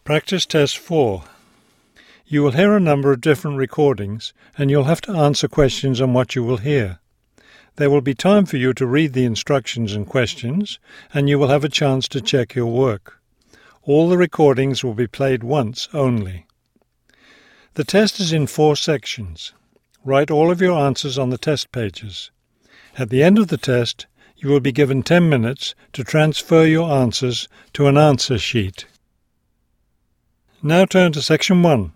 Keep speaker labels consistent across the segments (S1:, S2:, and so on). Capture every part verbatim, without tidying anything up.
S1: Practice Test four. You will hear a number of different recordings, and you'll have to answer questions on what you will hear. There will be time for you to read the instructions and questions, and you will have a chance to check your work. All the recordings will be played once only. The test is in four sections. Write all of your answers on the test pages. At the end of the test, you will be given ten minutes to transfer your answers to an answer sheet. Now turn to Section one.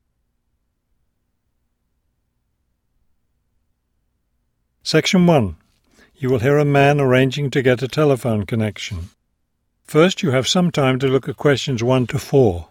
S1: Section one. You will hear a man arranging to get a telephone connection. First, you have some time to look at questions one to four.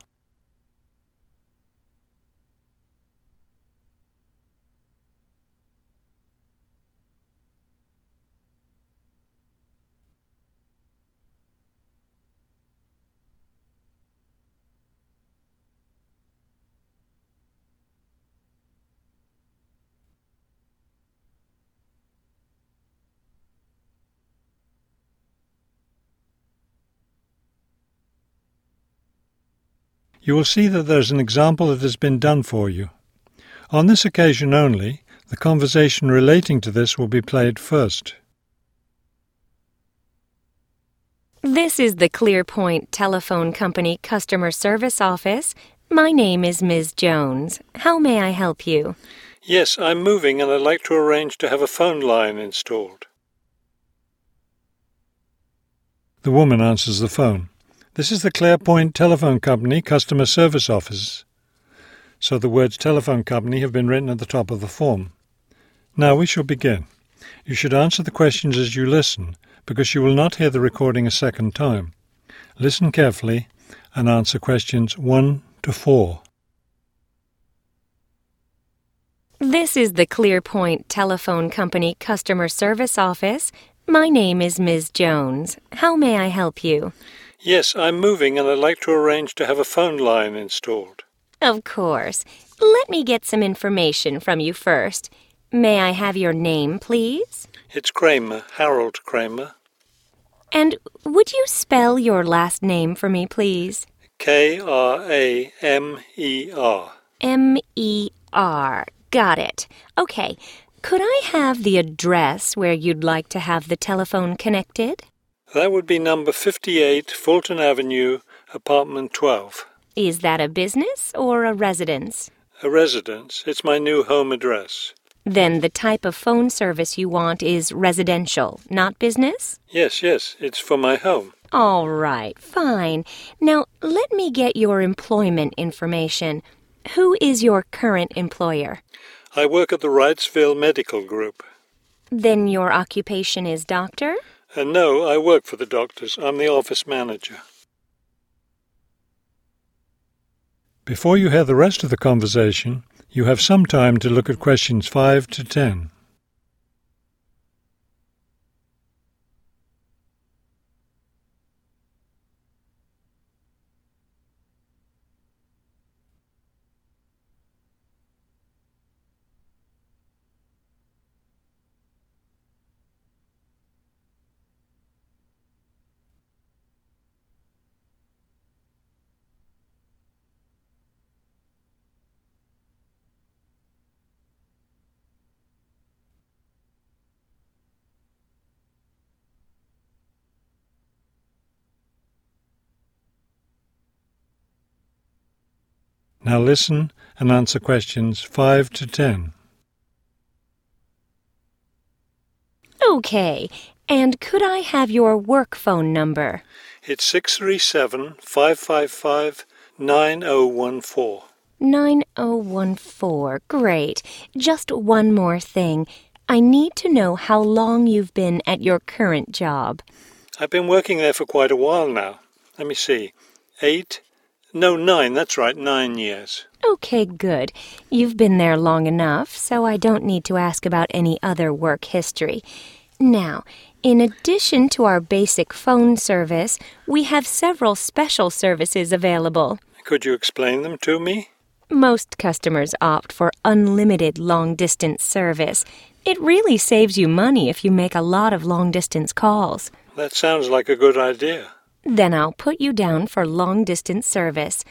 S1: You will see that there is an example that has been done for you. On this occasion only, the conversation relating to this will be played first.
S2: This is the ClearPoint Telephone Company Customer Service Office. My name is Miz Jones. How may I help you?
S1: Yes, I'm moving and I'd like to arrange to have a phone line installed. The woman answers the phone. This is the ClearPoint Telephone Company Customer Service Office. So the words telephone company have been written at the top of the form. Now we shall begin. You should answer the questions as you listen, because you will not hear the recording a second time. Listen carefully and answer questions one to four.
S2: This is the ClearPoint Telephone Company Customer Service Office. My name is Miz Jones. How may I help you?
S1: Yes, I'm moving and I'd like to arrange to have a phone line installed.
S2: Of course. Let me get some information from you first. May I have your name, please?
S1: It's Kramer, Harold Kramer.
S2: And would you spell your last name for me, please?
S1: K R A M E R.
S2: M E R. Got it. Okay. Could I have the address where you'd like to have the telephone connected?
S1: That would be number fifty-eight, Fulton Avenue, apartment twelve.
S2: Is that a business or a residence?
S1: A residence. It's my new home address.
S2: Then the type of phone service you want is residential, not business?
S1: Yes, yes, it's for my home.
S2: All right, fine. Now, let me get your employment information. Who is your current employer?
S1: I work at the Wrightsville Medical Group.
S2: Then your occupation is doctor?
S1: And no, I work for the doctors. I'm the office manager. Before you hear the rest of the conversation, you have some time to look at questions five to ten. Now listen and answer questions five to ten.
S2: Okay, and could I have your work phone number?
S1: It's six three seven, five five five, nine oh one four.
S2: nine oh one four, great. Just one more thing. I need to know how long you've been at your current job.
S1: I've been working there for quite a while now. Let me see. Eight? No, nine, that's right, nine years.
S2: Okay, good. You've been there long enough, so I don't need to ask about any other work history. Now, in addition to our basic phone service, we have several special services available.
S1: Could you explain them to me?
S2: Most customers opt for unlimited long-distance service. It really saves you money if you make a lot of long-distance calls.
S1: That sounds like a good idea.
S2: Then I'll put you down for long-distance service.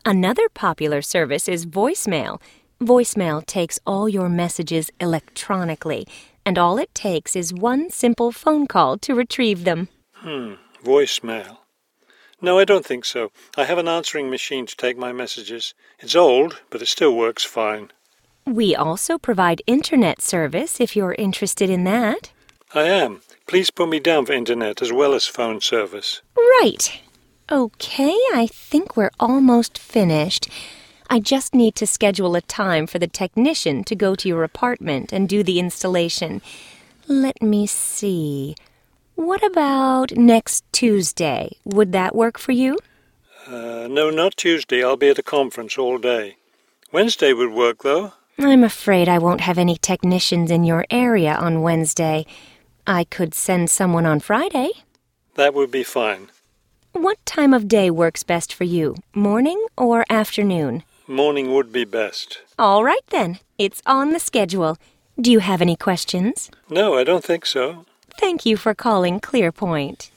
S2: Another popular service is voicemail. Voicemail takes all your messages electronically, and all it takes is one simple phone call to retrieve them.
S1: Hmm, voicemail. No, I don't think so. I have an answering machine to take my messages. It's old, but it still works fine.
S2: We also provide internet service if you're interested in that.
S1: I am. Please put me down for internet as well as phone service.
S2: Right. Okay, I think we're almost finished. I just need to schedule a time for the technician to go to your apartment and do the installation. Let me see. What about next Tuesday? Would that work for you?
S1: Uh, no, not Tuesday. I'll be at a conference all day. Wednesday would work, though.
S2: I'm afraid I won't have any technicians in your area on Wednesday. I could send someone on Friday.
S1: That would be fine.
S2: What time of day works best for you, morning or afternoon?
S1: Morning would be best.
S2: All right, then. It's on the schedule. Do you have any questions?
S1: No, I don't think so.
S2: Thank you for calling Clearpoint.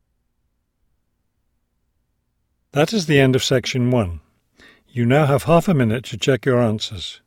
S1: That is the end of section one. You now have half a minute to check your answers.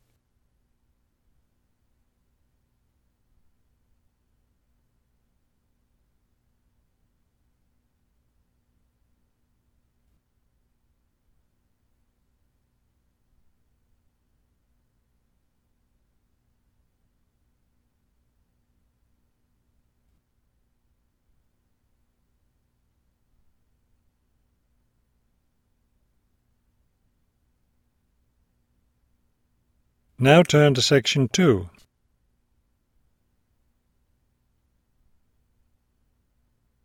S1: Now turn to section two.